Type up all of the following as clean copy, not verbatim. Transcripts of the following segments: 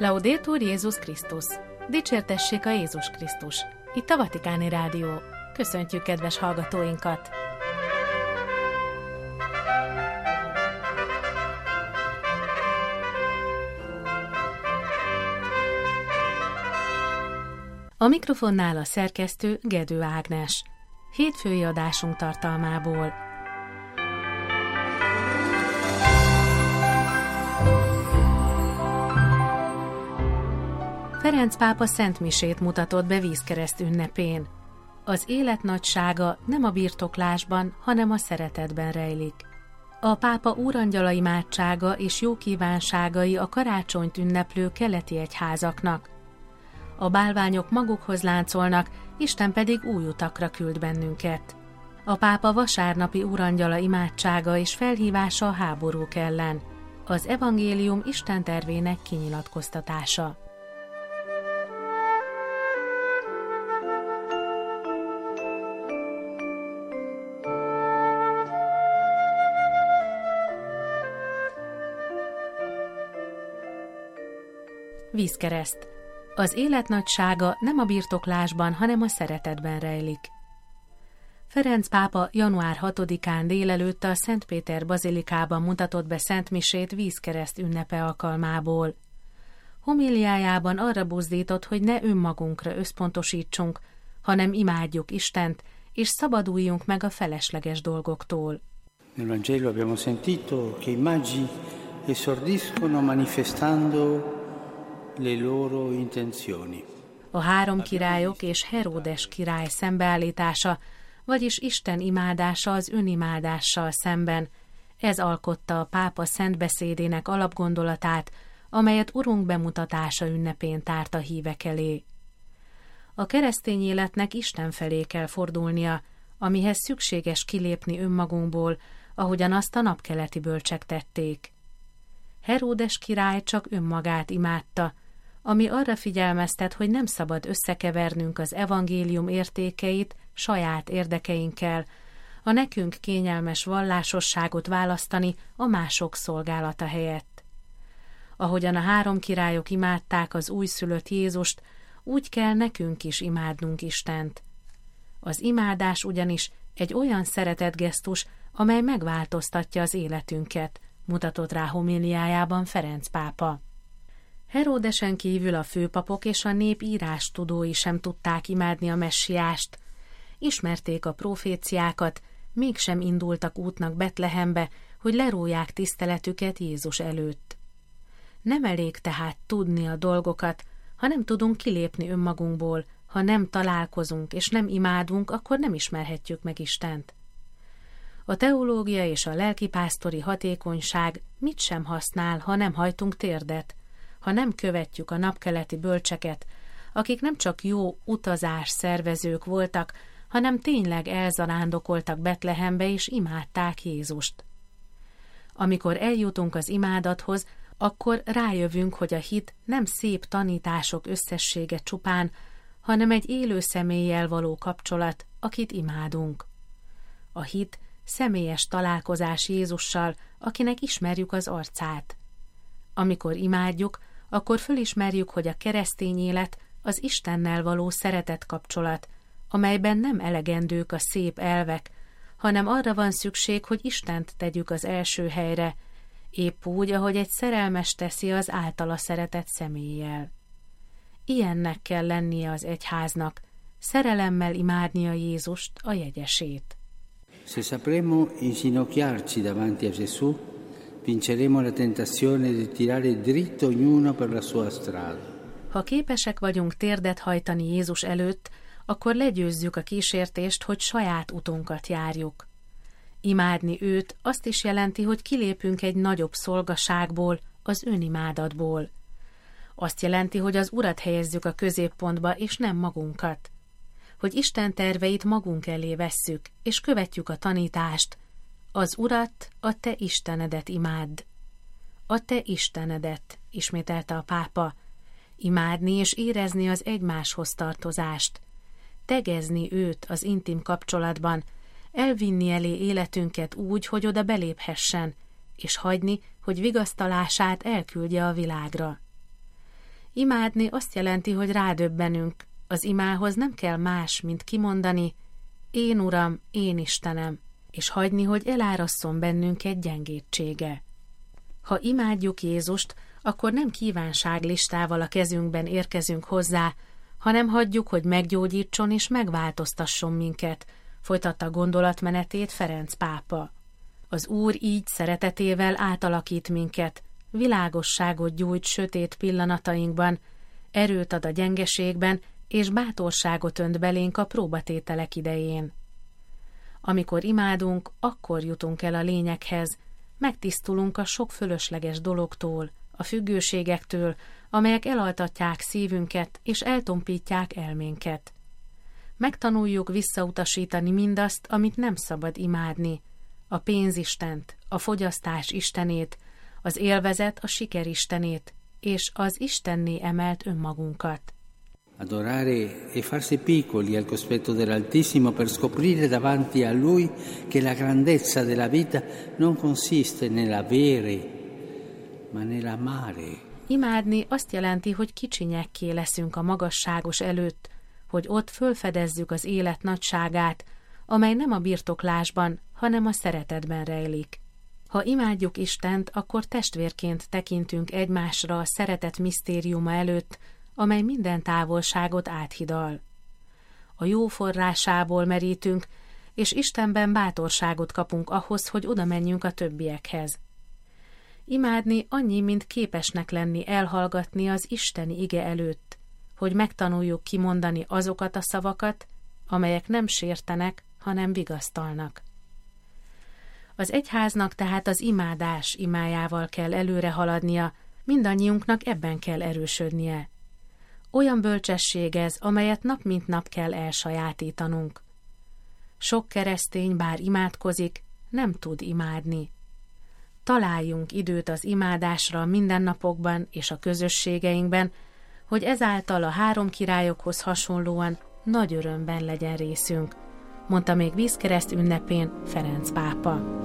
Laudetur Jézus Krisztus! Dicsértessék a Jézus Krisztus! Itt a Vatikáni Rádió. Köszöntjük kedves hallgatóinkat! A mikrofonnál a szerkesztő Gedő Ágnes. Hétfői adásunk tartalmából. Ferenc pápa szentmisét mutatott be vízkereszt ünnepén. Az élet nagysága nem a birtoklásban, hanem a szeretetben rejlik. A pápa úrangyala imádsága és jó kívánságai a karácsonyt ünneplő keleti egyházaknak. A bálványok magukhoz láncolnak, Isten pedig új utakra küld bennünket. A pápa vasárnapi úrangyala imádsága és felhívása a háborúk ellen. Az evangélium Isten tervének kinyilatkoztatása. Vízkereszt. Az élet nagysága nem a birtoklásban, hanem a szeretetben rejlik. Ferenc pápa január 6-án délelőtt a Szent Péter bazilikában mutatott be szentmisét vízkereszt ünnepe alkalmából. Homiliájában arra buzdított, hogy ne önmagunkra összpontosítsunk, hanem imádjuk Istent, és szabaduljunk meg a felesleges dolgoktól. Nel Vangelo abbiamo sentito che i magi esordiscono manifestando le loro intenzioni. A három királyok és Heródes király szembeállítása, vagyis Isten imádása az önimádással szemben. Ez alkotta a pápa szentbeszédének alapgondolatát, amelyet Urunk bemutatása ünnepén tárt a hívek elé. A keresztény életnek Isten felé kell fordulnia, amihez szükséges kilépni önmagunkból, ahogyan azt a napkeleti bölcsek tették. Heródes király csak önmagát imádta, ami arra figyelmeztet, hogy nem szabad összekevernünk az evangélium értékeit saját érdekeinkkel, a nekünk kényelmes vallásosságot választani a mások szolgálata helyett. Ahogyan a három királyok imádták az újszülött Jézust, úgy kell nekünk is imádnunk Istent. Az imádás ugyanis egy olyan szeretetgesztus, amely megváltoztatja az életünket, mutatott rá homiliájában Ferenc pápa. Heródesen kívül a főpapok és a nép írástudói sem tudták imádni a messiást. Ismerték a proféciákat, mégsem indultak útnak Betlehembe, hogy leróják tiszteletüket Jézus előtt. Nem elég tehát tudni a dolgokat, ha nem tudunk kilépni önmagunkból, ha nem találkozunk és nem imádunk, akkor nem ismerhetjük meg Istent. A teológia és a lelkipásztori hatékonyság mit sem használ, ha nem hajtunk térdet, ha nem követjük a napkeleti bölcseket, akik nem csak jó utazás szervezők voltak, hanem tényleg elzarándokoltak Betlehembe és imádták Jézust. Amikor eljutunk az imádathoz, akkor rájövünk, hogy a hit nem szép tanítások összessége csupán, hanem egy élő személlyel való kapcsolat, akit imádunk. A hit személyes találkozás Jézussal, akinek ismerjük az arcát. Amikor imádjuk, akkor fölismerjük, hogy a keresztény élet az Istennel való szeretet kapcsolat, amelyben nem elegendők a szép elvek, hanem arra van szükség, hogy Istent tegyük az első helyre, épp úgy, ahogy egy szerelmes teszi az általa szeretett személlyel. Ilyennek kell lennie az egyháznak, szerelemmel imádnia Jézust, a jegyesét. Se sapremo inginocchiarci davanti a Gesù, vinceremo la tentazione di tirare dritto ognuno per la sua strada. Ha képesek vagyunk térdet hajtani Jézus előtt, akkor legyőzzük a kísértést, hogy saját utunkat járjuk. Imádni őt azt is jelenti, hogy kilépünk egy nagyobb szolgaságból, az önimádatból. Azt jelenti, hogy az Urat helyezzük a középpontba, és nem magunkat. Hogy Isten terveit magunk elé vesszük, és követjük a tanítást. Az Urat, a te Istenedet imádd. A te Istenedet, ismételte a pápa. Imádni és érezni az egymáshoz tartozást. Tegezni őt az intim kapcsolatban, elvinni elé életünket úgy, hogy oda beléphessen, és hagyni, hogy vigasztalását elküldje a világra. Imádni azt jelenti, hogy rádöbbenünk. Az imához nem kell más, mint kimondani: én Uram, én Istenem, és hagyni, hogy elárasszon bennünket gyengétsége. Ha imádjuk Jézust, akkor nem kívánságlistával a kezünkben érkezünk hozzá, hanem hagyjuk, hogy meggyógyítson és megváltoztasson minket, folytatta gondolatmenetét Ferenc pápa. Az Úr így szeretetével átalakít minket, világosságot gyújt sötét pillanatainkban, erőt ad a gyengeségben, és bátorságot önt belénk a próbatételek idején. Amikor imádunk, akkor jutunk el a lényeghez, megtisztulunk a sok fölösleges dologtól, a függőségektől, amelyek elaltatják szívünket és eltompítják elménket. Megtanuljuk visszautasítani mindazt, amit nem szabad imádni: a pénzistent, a fogyasztás istenét, az élvezet a siker istenét, és az Istenné emelt önmagunkat. Adorare e farsi piccoli al cospetto dell'Altissimo per scoprire davanti a Lui che la grandezza della vita non consiste nell'avere, ma nell'amare. Imádni azt jelenti, hogy kicsinyekké leszünk a magasságos előtt, hogy ott fölfedezzük az élet nagyságát, amely nem a birtoklásban, hanem a szeretetben rejlik. Ha imádjuk Istent, akkor testvérként tekintünk egymásra a szeretet misztériuma előtt, amely minden távolságot áthidal. A jó forrásából merítünk, és Istenben bátorságot kapunk ahhoz, hogy oda menjünk a többiekhez. Imádni annyi, mint képesnek lenni elhallgatni az isteni ige előtt, hogy megtanuljuk kimondani azokat a szavakat, amelyek nem sértenek, hanem vigasztalnak. Az egyháznak tehát az imádás imájával kell előre haladnia, mindannyiunknak ebben kell erősödnie. Olyan bölcsesség ez, amelyet nap mint nap kell elsajátítanunk. Sok keresztény, bár imádkozik, nem tud imádni. Találjunk időt az imádásra a mindennapokban és a közösségeinkben, hogy ezáltal a 3 királyokhoz hasonlóan nagy örömben legyen részünk, mondta még vízkereszt ünnepén Ferenc pápa.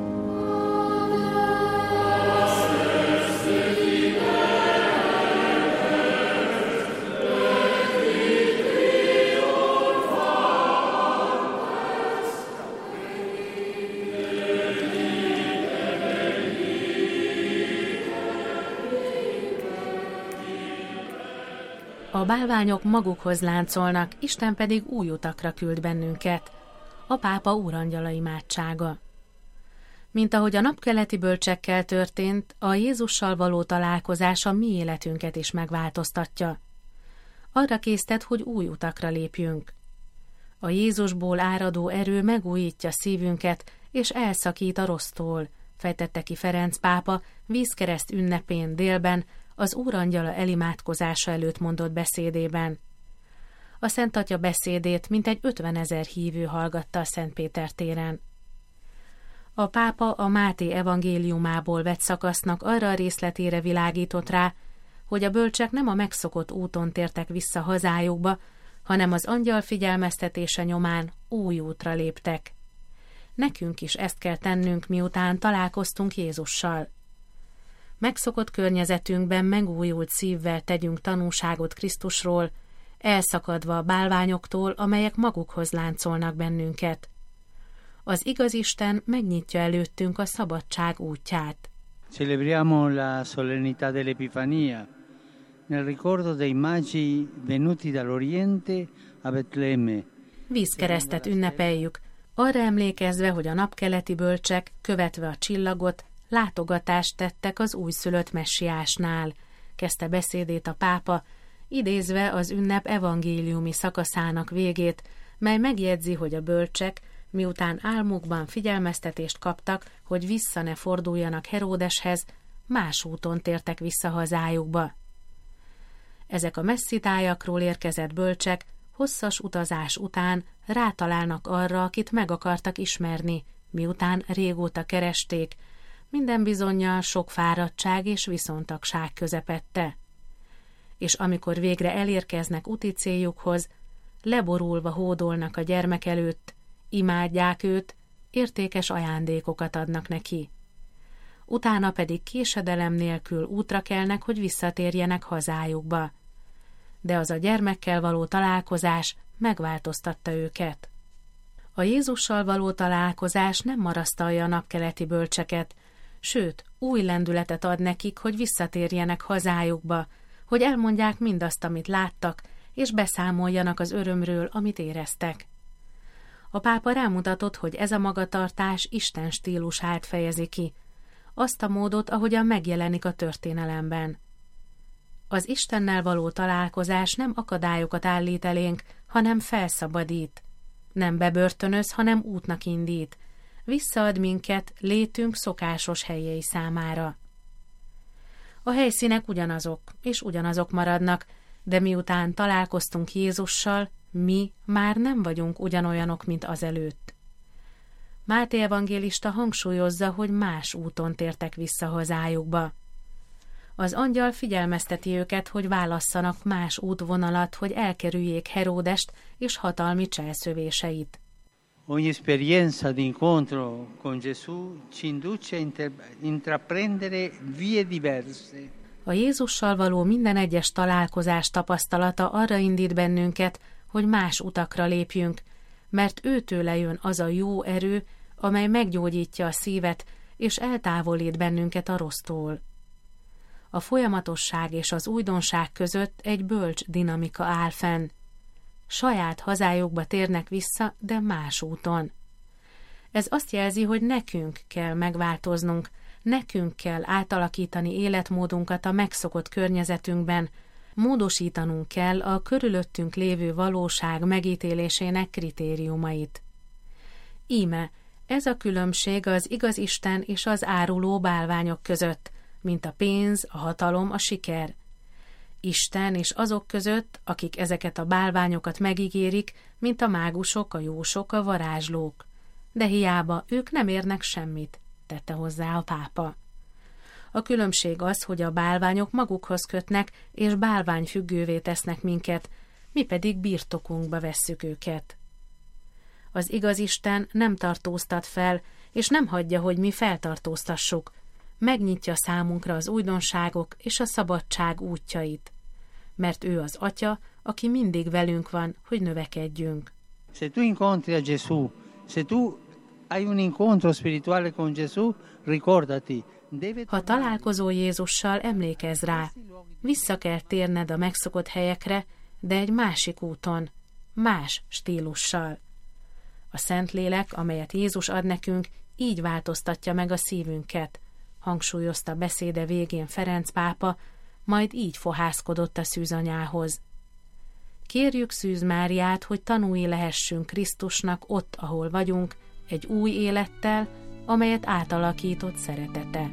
A bálványok magukhoz láncolnak, Isten pedig új utakra küld bennünket. A pápa úrangyala imádsága. Mint ahogy a napkeleti bölcsekkel történt, a Jézussal való találkozás a mi életünket is megváltoztatja. Arra késztet, hogy új utakra lépjünk. A Jézusból áradó erő megújítja szívünket, és elszakít a rossztól, fejtette ki Ferenc pápa vízkereszt ünnepén délben, az úrangyala elimádkozása előtt mondott beszédében. A Szent Atya beszédét mintegy 50 000 hívő hallgatta a Szent Péter téren. A pápa a Máté evangéliumából vett szakasznak arra a részletére világított rá, hogy a bölcsek nem a megszokott úton tértek vissza hazájukba, hanem az angyal figyelmeztetése nyomán új útra léptek. Nekünk is ezt kell tennünk, miután találkoztunk Jézussal. Megszokott környezetünkben megújult szívvel tegyünk tanúságot Krisztusról, elszakadva a bálványoktól, amelyek magukhoz láncolnak bennünket. Az igaz Isten megnyitja előttünk a szabadság útját. Celebriamo la solennità dell'Epifania, nel ricordo dei magi venuti dall'Oriente a Betlemme. Vízkeresztet ünnepeljük, arra emlékezve, hogy a napkeleti bölcsek, követve a csillagot, látogatást tettek az újszülött messiásnál, kezdte beszédét a pápa, idézve az ünnep evangéliumi szakaszának végét, mely megjegyzi, hogy a bölcsek, miután álmukban figyelmeztetést kaptak, hogy vissza ne forduljanak Heródeshez, más úton tértek vissza hazájukba. Ezek a messzi tájakról érkezett bölcsek hosszas utazás után rátalálnak arra, akit meg akartak ismerni, miután régóta keresték, minden bizonnyal sok fáradtság és viszontagság közepette. És amikor végre elérkeznek úti céljukhoz, leborulva hódolnak a gyermek előtt, imádják őt, értékes ajándékokat adnak neki. utána pedig késedelem nélkül útra kelnek, hogy visszatérjenek hazájukba. De az a gyermekkel való találkozás megváltoztatta őket. A Jézussal való találkozás nem marasztalja a napkeleti bölcseket, sőt, új lendületet ad nekik, hogy visszatérjenek hazájukba, hogy elmondják mindazt, amit láttak, és beszámoljanak az örömről, amit éreztek. A pápa rámutatott, hogy ez a magatartás Isten stílusát fejezi ki, azt a módot, ahogyan megjelenik a történelemben. Az Istennel való találkozás nem akadályokat állít elénk, hanem felszabadít. Nem bebörtönöz, hanem útnak indít. Visszaad minket létünk szokásos helyei számára. A helyszínek ugyanazok, és ugyanazok maradnak, de miután találkoztunk Jézussal, mi már nem vagyunk ugyanolyanok, mint azelőtt. Máté evangélista hangsúlyozza, hogy más úton tértek vissza hazájukba. Az angyal figyelmezteti őket, hogy válasszanak más útvonalat, hogy elkerüljék Heródest és hatalmi cselszövéseit. Ogni esperienza di incontro con Gesù ci induce a intraprendere vie diverse. A Jézussal való minden egyes találkozás tapasztalata arra indít bennünket, hogy más utakra lépjünk, mert őtőle jön az a jó erő, amely meggyógyítja a szívet, és eltávolít bennünket a rossztól. A folyamatosság és az újdonság között egy bölcs dinamika áll fenn. Saját hazájukba térnek vissza, de más úton. Ez azt jelzi, hogy nekünk kell megváltoznunk, nekünk kell átalakítani életmódunkat a megszokott környezetünkben, módosítanunk kell a körülöttünk lévő valóság megítélésének kritériumait. Íme, ez a különbség az igaz Isten és az áruló bálványok között, mint a pénz, a hatalom, a siker. Isten és azok között, akik ezeket a bálványokat megígérik, mint a mágusok, a jósok, a varázslók. De hiába ők nem érnek semmit, tette hozzá a pápa. A különbség az, hogy a bálványok magukhoz kötnek, és bálványfüggővé tesznek minket, mi pedig birtokunkba vesszük őket. Az igaz Isten nem tartóztat fel, és nem hagyja, hogy mi feltartóztassuk. Megnyitja számunkra az újdonságok és a szabadság útjait. Mert ő az Atya, aki mindig velünk van, hogy növekedjünk. Se tu incontri a Gesù, se tu hai un incontro spirituale con Gesù, ricordati. Ha találkozol Jézussal, emlékezz rá. Vissza kell térned a megszokott helyekre, de egy másik úton, más stílussal. A Szentlélek, amelyet Jézus ad nekünk, így változtatja meg a szívünket, hangsúlyozta beszéde végén Ferenc pápa, majd így fohászkodott a szűzanyához. Kérjük Szűz Máriát, hogy tanúi lehessünk Krisztusnak ott, ahol vagyunk, egy új élettel, amelyet átalakított szeretete.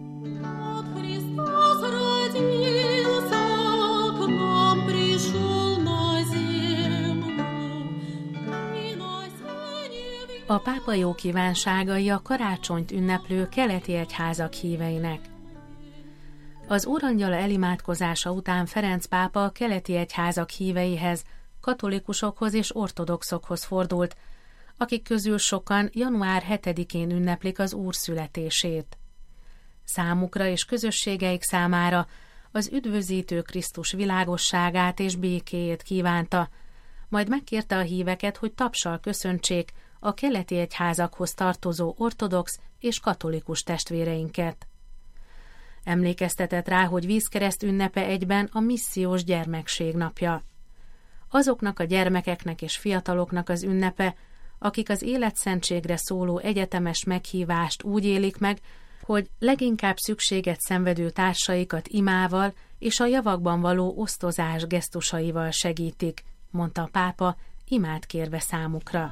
A pápa jó kívánságai a karácsonyt ünneplő keleti egyházak híveinek. Az Úrangyala elimádkozása után Ferenc pápa a keleti egyházak híveihez, katolikusokhoz és ortodoxokhoz fordult, akik közül sokan január 7-én ünneplik az Úr születését. Számukra és közösségeik számára az üdvözítő Krisztus világosságát és békéjét kívánta, majd megkérte a híveket, hogy tapssal köszöntsék a keleti egyházakhoz tartozó ortodox és katolikus testvéreinket. Emlékeztetett rá, hogy vízkereszt ünnepe egyben a missziós gyermekség napja. Azoknak a gyermekeknek és fiataloknak az ünnepe, akik az életszentségre szóló egyetemes meghívást úgy élik meg, hogy leginkább szükséget szenvedő társaikat imával és a javakban való osztozás gesztusaival segítik, mondta a pápa, imát kérve számukra.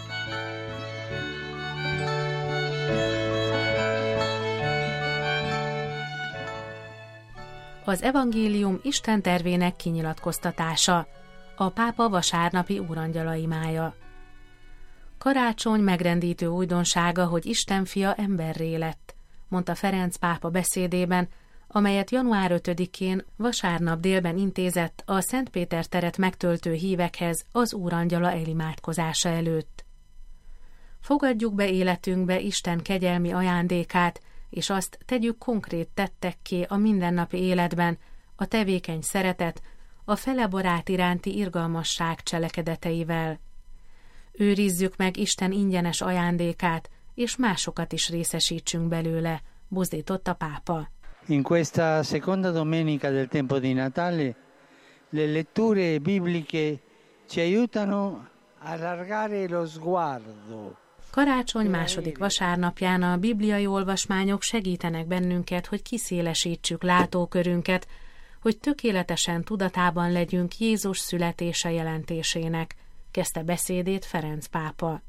Az evangélium Isten tervének kinyilatkoztatása, a pápa vasárnapi úrangyala imája. Karácsony megrendítő újdonsága, hogy Isten fia emberré lett, mondta Ferenc pápa beszédében, amelyet január 5-én vasárnap délben intézett a Szent Péter teret megtöltő hívekhez az úrangyala elimádkozása előtt. Fogadjuk be életünkbe Isten kegyelmi ajándékát, és azt tegyük konkrét tettekké a mindennapi életben, a tevékeny szeretet, a fele barát iránti irgalmasság cselekedeteivel. Őrizzük meg Isten ingyenes ajándékát, és másokat is részesítsünk belőle, buzdított a pápa. In questa seconda domenica del tempo di Natale, le letture bibliche ci aiutano a allargare lo sguardo. Karácsony második vasárnapján a bibliai olvasmányok segítenek bennünket, hogy kiszélesítsük látókörünket, hogy tökéletesen tudatában legyünk Jézus születése jelentésének, kezdte beszédét Ferenc pápa.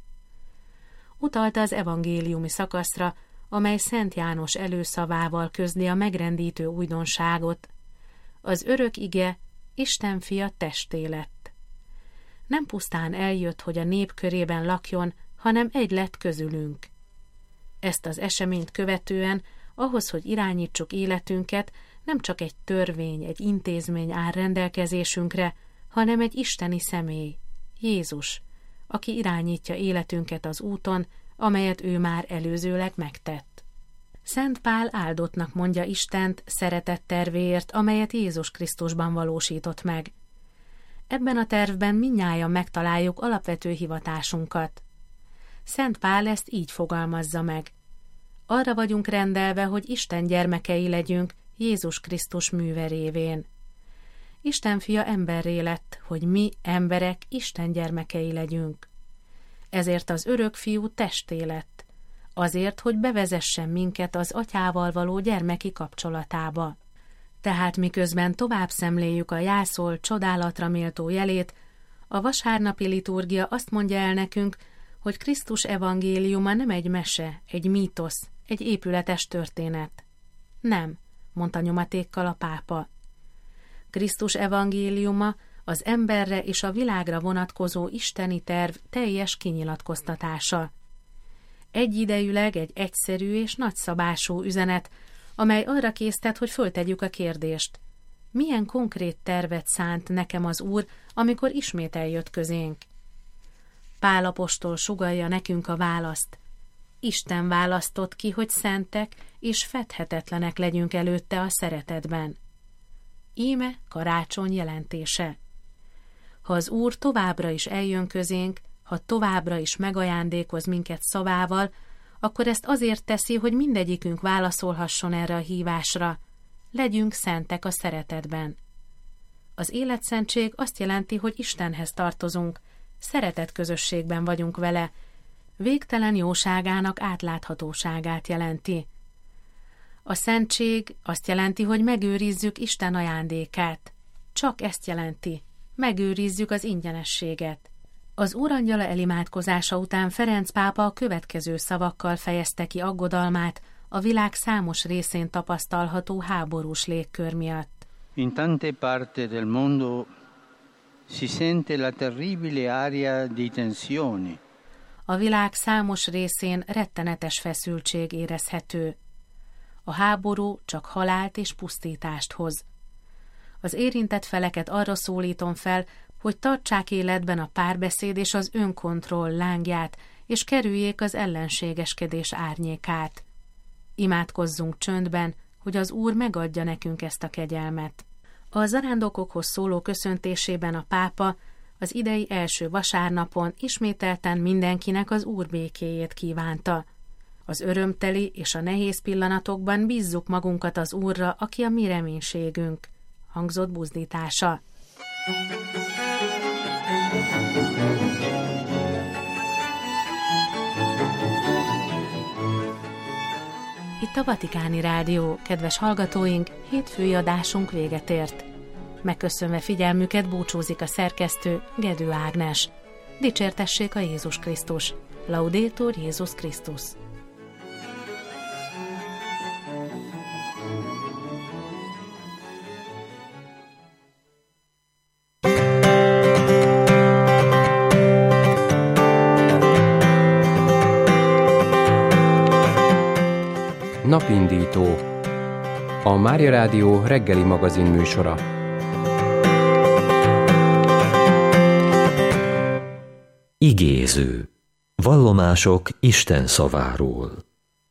Utalta az evangéliumi szakaszra, amely Szent János előszavával közli a megrendítő újdonságot. Az örök ige, Isten fia testé lett. Nem pusztán eljött, hogy a nép körében lakjon, hanem egy lett közülünk. Ezt az eseményt követően, ahhoz, hogy irányítsuk életünket, nem csak egy törvény, egy intézmény áll rendelkezésünkre, hanem egy isteni személy, Jézus, aki irányítja életünket az úton, amelyet ő már előzőleg megtett. Szent Pál áldottnak mondja Istent szeretett tervéért, amelyet Jézus Krisztusban valósított meg. Ebben a tervben mindnyájan megtaláljuk alapvető hivatásunkat. Szent Pál ezt így fogalmazza meg. Arra vagyunk rendelve, hogy Isten gyermekei legyünk Jézus Krisztus műve révén. Isten fia emberré lett, hogy mi, emberek, Isten gyermekei legyünk. Ezért az örök fiú testé lett, azért, hogy bevezessen minket az atyával való gyermeki kapcsolatába. Tehát miközben tovább szemléljük a jászol csodálatra méltó jelét, a vasárnapi liturgia azt mondja el nekünk, hogy Krisztus evangéliuma nem egy mese, egy mítosz, egy épületes történet. Nem, mondta nyomatékkal a pápa. Krisztus evangéliuma az emberre és a világra vonatkozó isteni terv teljes kinyilatkoztatása. Egyidejűleg egy egyszerű és nagyszabású üzenet, amely arra késztet, hogy föltegyük a kérdést. Milyen konkrét tervet szánt nekem az Úr, amikor ismét eljött közénk? Pál apostol sugallja nekünk a választ. Isten választott ki, hogy szentek és fedhetetlenek legyünk előtte a szeretetben. Íme karácsony jelentése. Ha az Úr továbbra is eljön közénk, ha továbbra is megajándékoz minket szavával, akkor ezt azért teszi, hogy mindegyikünk válaszolhasson erre a hívásra. Legyünk szentek a szeretetben. Az életszentség azt jelenti, hogy Istenhez tartozunk, szeretet közösségben vagyunk vele, végtelen jóságának átláthatóságát jelenti. A szentség azt jelenti, hogy megőrizzük Isten ajándékát. Csak ezt jelenti, megőrizzük az ingyenességet. Az Úrangyala elimádkozása után Ferenc pápa a következő szavakkal fejezte ki aggodalmát a világ számos részén tapasztalható háborús légkör miatt. In tante parti del mondo si sente la terribile aria di tensione. A világ számos részén rettenetes feszültség érezhető. A háború csak halált és pusztítást hoz. Az érintett feleket arra szólítom fel, hogy tartsák életben a párbeszéd és az önkontroll lángját, és kerüljék az ellenségeskedés árnyékát. Imádkozzunk csöndben, hogy az Úr megadja nekünk ezt a kegyelmet. A zarándokokhoz szóló köszöntésében a pápa az idei első vasárnapon ismételten mindenkinek az Úr békéjét kívánta. Az örömteli és a nehéz pillanatokban bízzuk magunkat az Úrra, aki a mi reménységünk, hangzott buzdítása. Itt a Vatikáni Rádió, kedves hallgatóink, hétfői adásunk véget ért. Megköszönve figyelmüket búcsúzik a szerkesztő, Gedő Ágnes. Dicsértessék a Jézus Krisztus! Laudetur Jézus Krisztus! Napindító, a Mária Rádió reggeli magazin műsora. Igéző. Vallomások Isten szaváról.